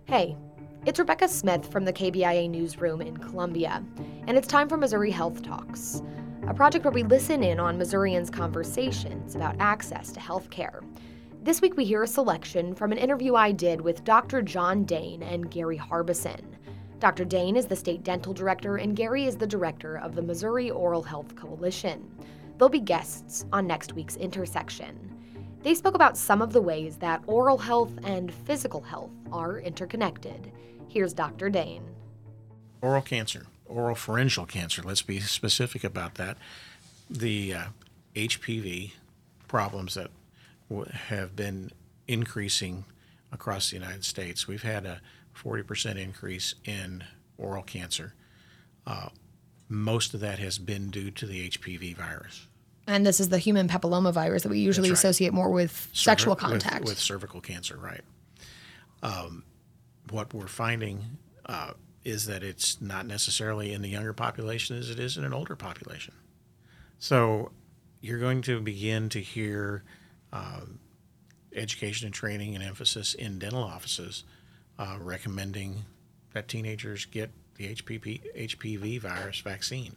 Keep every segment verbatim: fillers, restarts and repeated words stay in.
Hey, it's Rebecca Smith from the K B I A newsroom in Columbia, and it's time for Missouri Health Talks, a project where we listen in on Missourians' conversations about access to health care. This week we hear a selection from an interview I did with Doctor John Dane and Gary Harbison. Doctor Dane is the state dental director, and Gary is the director of the Missouri Oral Health Coalition. They'll be guests on next week's Intersection. They spoke about some of the ways that oral health and physical health are interconnected. Here's Doctor Dane. Oral cancer, oral pharyngeal cancer, let's be specific about that. The uh, H P V problems that w- have been increasing across the United States. We've had a forty percent increase in oral cancer. Uh, most of that has been due to the H P V virus. And this is the human papillomavirus that we usually Right. associate more with Cervi- sexual contact. With, with cervical cancer, right. Um, what we're finding uh, is that it's not necessarily in the younger population as it is in an older population. So you're going to begin to hear uh, education and training and emphasis in dental offices uh, recommending that teenagers get the H P V, H P V virus vaccine.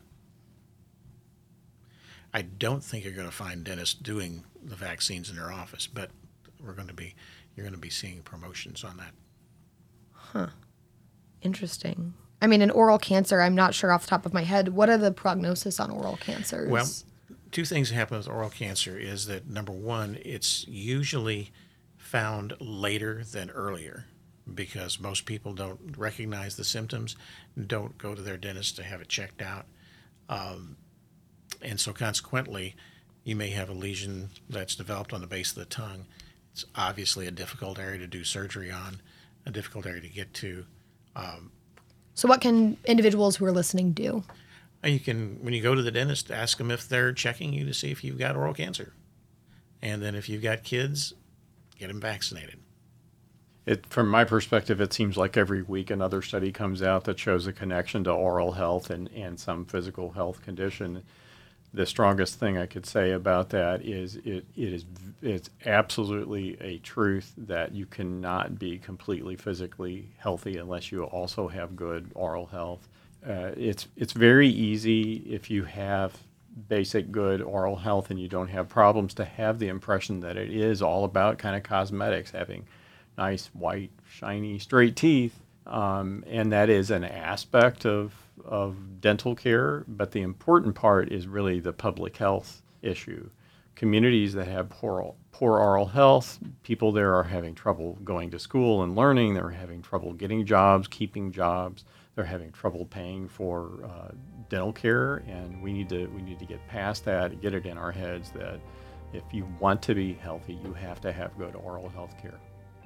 I don't think you're going to find dentists doing the vaccines in their office, but we're going to be you're going to be seeing promotions on that. Huh. Interesting. I mean, in oral cancer, I'm not sure off the top of my head. What are the prognosis on oral cancers? Well, two things happen with oral cancer is that, number one, it's usually found later than earlier because most people don't recognize the symptoms, don't go to their dentist to have it checked out. Um, And so consequently, you may have a lesion that's developed on the base of the tongue. It's obviously a difficult area to do surgery on, a difficult area to get to. Um, so what can individuals who are listening do? you can, when you go to the dentist, ask them if they're checking you to see if you've got oral cancer. And then if you've got kids, get them vaccinated. It, from my perspective, it seems like every week another study comes out that shows a connection to oral health and, and some physical health condition. The strongest thing I could say about that is it, it is it's absolutely a truth that you cannot be completely physically healthy unless you also have good oral health. Uh, it's it's very easy if you have basic good oral health and you don't have problems to have the impression that it is all about kind of cosmetics, having nice, white, shiny, straight teeth. Um, and that is an aspect of of dental care, but the important part is really the public health issue. Communities that have poor, poor oral health, people there are having trouble going to school and learning, they're having trouble getting jobs, keeping jobs, they're having trouble paying for uh, dental care, and we need to we need to get past that and get it in our heads that if you want to be healthy, you have to have good oral health care.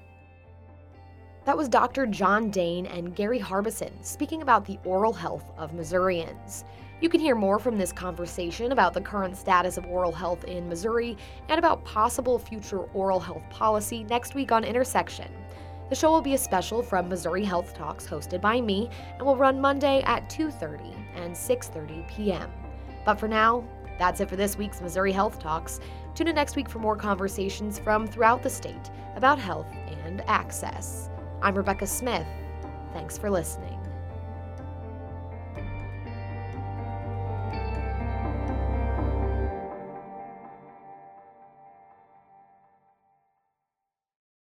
That was Doctor John Dane and Gary Harbison speaking about the oral health of Missourians. You can hear more from this conversation about the current status of oral health in Missouri and about possible future oral health policy next week on Intersection. The show will be a special from Missouri Health Talks hosted by me and will run Monday at two thirty and six thirty p.m. But for now, that's it for this week's Missouri Health Talks. Tune in next week for more conversations from throughout the state about health and access. I'm Rebecca Smith. Thanks for listening.